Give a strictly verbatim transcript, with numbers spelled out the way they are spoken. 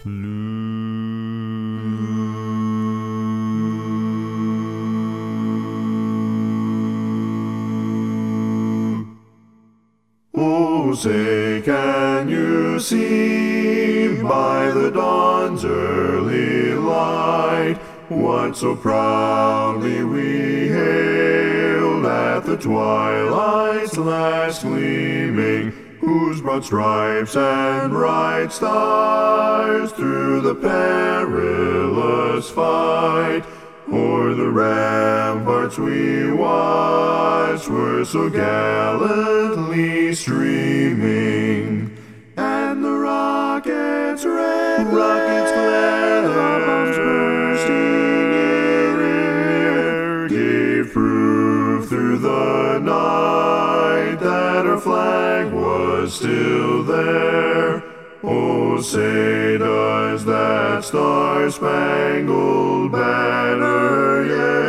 flew. Oh, say, can you see by the dawn's early light what so proudly we hailed at the twilight's last gleaming, whose broad stripes and bright stars through the perilous fight o'er the ramparts we watched were so gallantly streaming, and the rockets red rockets glare, the bombs bursting in air, gave proof through the night that our flag was still there. Oh, say, does that star-spangled banner yet